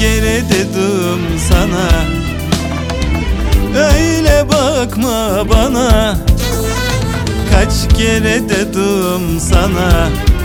kere dedim sana, öyle bakma bana. Kaç kere dedim sana,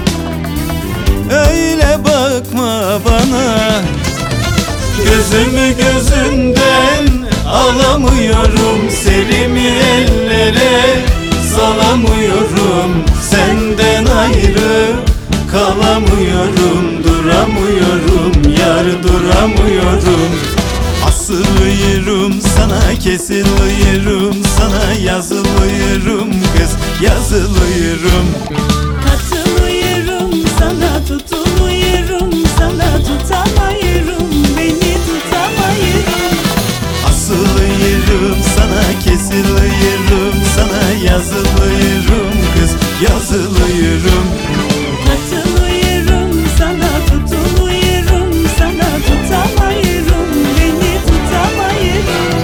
öyle bakma bana. Gözümü gözünden alamıyorum, serimi ellere salamıyorum. Senden ayrı kalamıyorum, duramıyorum yar, duramıyorum. Asılıyorum sana, kesiliyorum sana, yazılıyorum kız, yazılıyorum. Katılıyorum sana, tutuluyorum sana, tutamayırım, beni tutamayırım. Asılıyorum sana, kesiliyorum sana, yazılıyorum kız, yazılıyorum. Katılıyorum sana, tutuluyorum sana, tutamayırım, beni tutamayırım.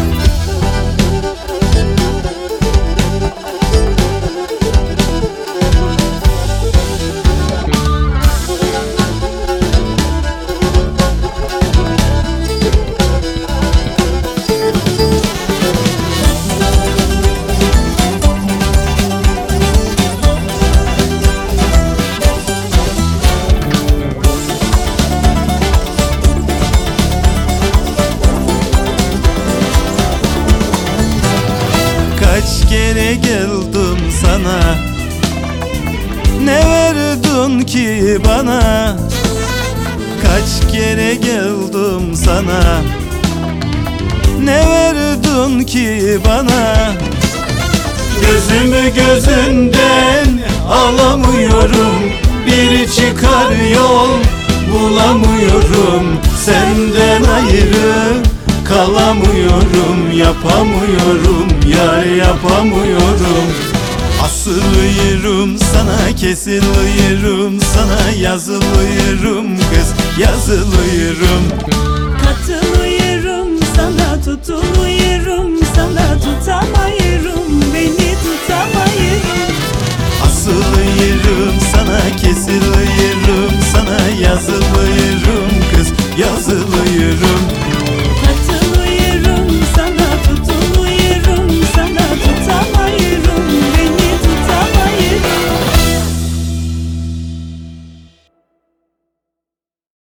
Kaç kere geldim sana, ne verdin ki bana? Kaç kere geldim sana, ne verdin ki bana? Gözümü gözünden alamıyorum, bir çıkar yol bulamıyorum. Senden ayrı kalamıyorum, yapamıyorum yar, yapamıyorum. Asılıyorum sana, kesiliyorum sana, yazılıyorum kız, yazılıyorum. Katılıyorum sana, tutuluyorum sana, tutamayırım, beni tutamayırım. Asılıyorum sana, kesiliyorum